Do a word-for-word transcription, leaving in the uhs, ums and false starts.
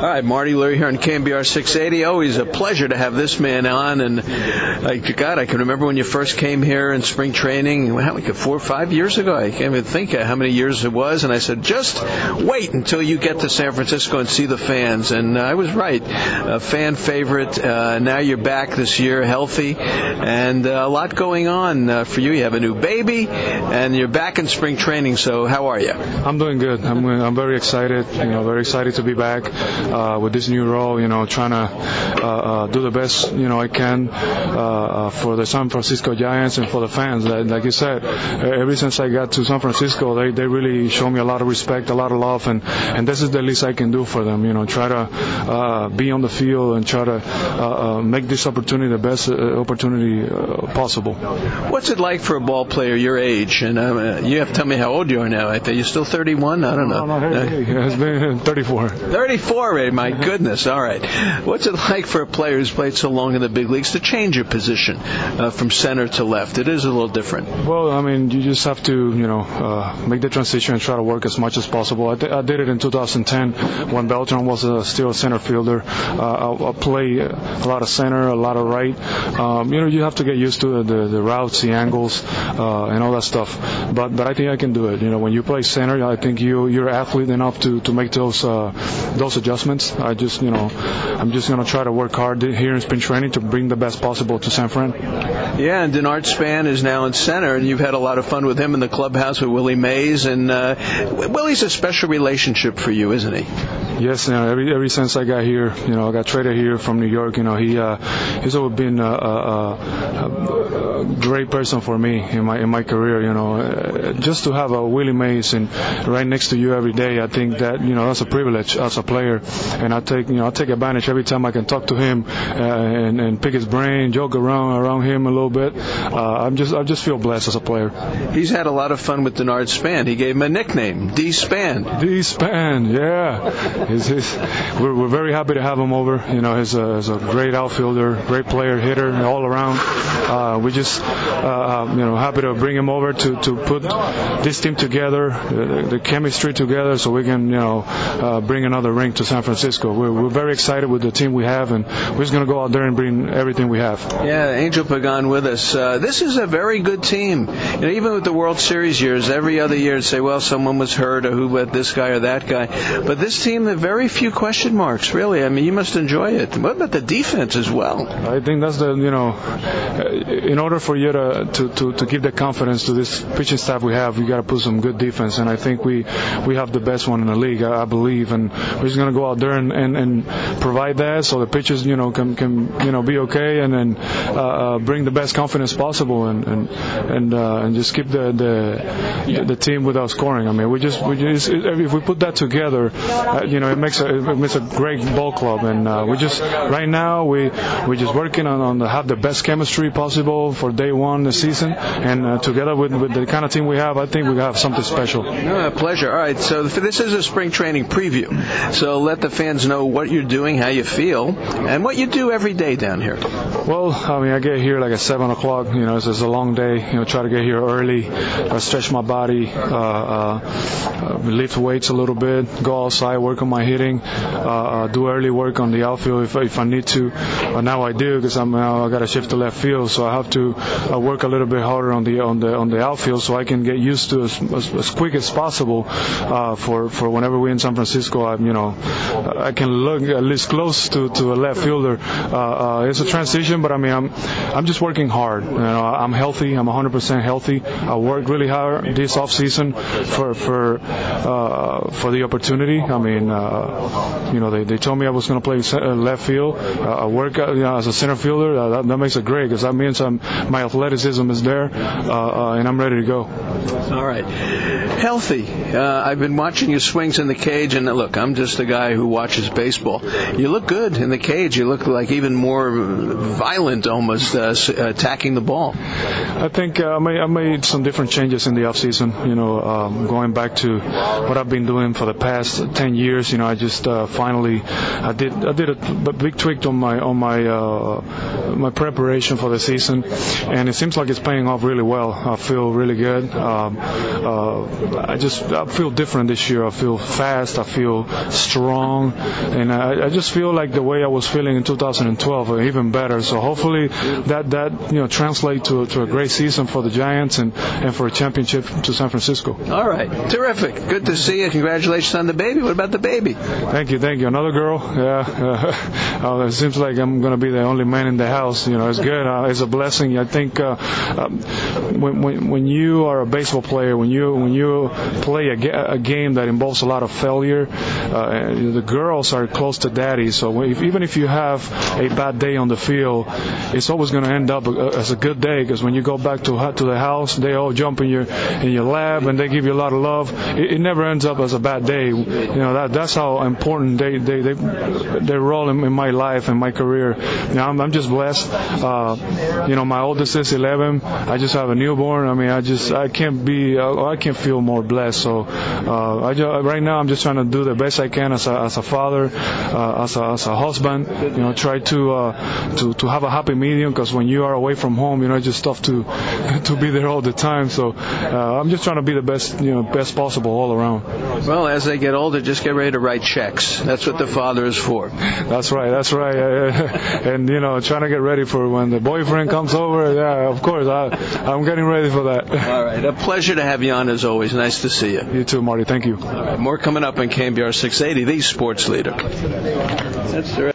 All right, Marty Leary here on K M B R six eighty. Always a pleasure to have this man on. And, like, God, I can remember when you first came here in spring training, how, like four or five years ago. I can't even think how many years it was. And I said, just wait until you get to San Francisco and see the fans. And uh, I was right. A fan favorite. Uh, now you're back this year, healthy, and uh, a lot going on uh, for you. You have a new baby, and you're back in spring training. So how are you? I'm doing good. I'm I'm very excited. You know, very excited to be back. Uh, with this new role, you know, trying to uh, uh, do the best, you know, I can uh, uh, for the San Francisco Giants and for the fans. Like you said, ever since I got to San Francisco, they, they really show me a lot of respect, a lot of love, and, and this is the least I can do for them. You know, try to uh, be on the field and try to uh, uh, make this opportunity the best uh, opportunity uh, possible. What's it like for a ball player your age? And uh, you have to tell me how old you are now. I think you're still thirty-one. I don't know. No, no, hey, hey, it's been thirty-four. thirty-four, Ray. My goodness. All right. What's it like for a player who's played so long in the big leagues to change your position uh, from center to left? It is a little different. Well, I mean, you just have to, you know, uh, make the transition and try to work as much as possible. I, th- I did it in two thousand ten when Beltran was uh, still a center fielder. Uh, I, I play a lot of center, a lot of right. Um, you know, you have to get used to the, the routes, the angles, uh, and all that stuff. But but I think I can do it. You know, when you play center, I think you you're athlete enough to, to make those uh, those adjustments. I just, you know, I'm just going to try to work hard here in spring training to bring the best possible to San Fran. Yeah, and Denard Span is now in center, and you've had a lot of fun with him in the clubhouse with Willie Mays. And uh, Willie's a special relationship for you, isn't he? Yes, you know, every every since I got here, you know, I got traded here from New York. You know, he uh, he's always been a, a, a, a great person for me in my in my career. You know, uh, just to have a Willie Mays and right next to you every day, I think that, you know, that's a privilege as a player. And I take, you know, I take advantage every time I can talk to him uh, and, and pick his brain, joke around around him a little bit. Uh, I'm just, I just feel blessed as a player. He's had a lot of fun with Denard Span. He gave him a nickname, D Span. D Span, yeah. He's, he's, we're, we're very happy to have him over. You know, he's a, he's a great outfielder, great player, hitter, all around. Uh, we just, uh, you know, happy to bring him over to, to put this team together, the, the chemistry together, so we can, you know, uh, bring another ring to San Francisco. We're, we're very excited with the team we have, and we're just going to go out there and bring everything we have. Yeah, Angel Pagan with us. Uh, this is a very good team. You know, even with the World Series years, every other year, say, well, someone was hurt, or who about this guy or that guy. But this team, there are very few question marks, really. I mean, you must enjoy it. What about the defense as well? I think that's the, you know, in order for you to to, to, to give the confidence to this pitching staff we have, you got to put some good defense, and I think we we have the best one in the league, I, I believe, and we're just going to go out there and, and, and provide that so the pitchers, you know, can, can you know, be okay, and then uh, uh, bring the best confidence possible, and and and, uh, and just keep the, the the team without scoring. I mean, we just we just if we put that together, uh, you know, it makes a it makes a great ball club, and uh, we just right now we we're just working on on the, have the best chemistry possible for day one this season, and uh, together with, with the kind of team we have, I think we have something special. No, a pleasure. All right, so this is a spring training preview. So let the fans know what you're doing, how you feel, and what you do every day down here. Well, I mean, I get here like at seven o'clock. You know, it's, it's a long day. You know, try to get here early, uh, stretch my body, uh, uh, lift weights a little bit, go outside, work on my hitting, uh, uh, do early work on the outfield if, if I need to. Uh, now I do because I'm now I got to shift to left field, so I have to uh, work a little bit harder on the on the on the outfield so I can get used to as, as, as quick as possible uh, for for whenever we're in San Francisco. I you know I can look at least close to, to a left fielder. Uh, uh, it's a transition, but I mean I'm I'm just working hard. You know, I'm healthy. I'm one hundred percent healthy. I worked really hard this off season for for uh, for the opportunity. I mean, uh, you know, they, they told me I was going to play left field. Uh, I work uh, you know, as a center fielder. Uh, that, that makes it great because that means I'm, my athleticism is there, uh, uh, and I'm ready to go. All right. Healthy. Uh, I've been watching your swings in the cage, and look, I'm just a guy who watches baseball. You look good in the cage. You look like even more violent, almost, uh, attacking the ball. I think uh, I, made, I made some different changes in the off season. You know, um, going back to what I've been doing for the past ten years. You know, I just uh, finally I did I did a big tweak on my on my uh, my preparation for the season, and it seems like it's paying off really well. I feel really good. Um, uh, I just I feel different this year. I feel fast. I feel strong, and I, I just feel like the way I was feeling in two thousand twelve, or even better. So hopefully that that you know translates to to a great season for the Giants and and for a championship to San Francisco. All right, terrific. Good to see you. Congratulations on the baby. What about the baby? Thank you, thank you. Another girl. Yeah. Uh, it seems like I'm going to be the only man in the house. You know, it's good. Uh, it's a blessing. I think uh, um, when, when when you are a baseball player, when you when you play a, ga- a game that involves a lot of failure, uh, the girls are close to daddy. So if, even if you have a bad day on the field, it's always going to end up as a good day, because when you go back to to the house, they all jump in your in your lap and they give you a lot of love. It, it never ends up as a bad day. You know, that that's how important they they they, they role in, in my life and my career. You know, I'm, I'm just blessed. Uh, you know, my oldest is eleven. I just have a newborn. I mean, I just I can't be I can't feel more blessed. So uh, I just, right now I'm just trying to do the best I can as a as a father, uh, as a as a husband. You know, try to uh, to to have a happy medium, because when you are away from home, you know, it's just tough to to be there all the time. So uh, I'm just trying to be the best, you know, best possible all around. Well, as they get older, just get ready to write checks. That's what the father is for. That's right. That's right. And you know, trying to get ready for when the boyfriend comes over. Yeah, of course. I, I'm getting ready for that. All right. A pleasure to have you on as always. Nice to see you. You too, Marty. Thank you. All right, more coming up on K M B R six eighty, the sports leader. That's the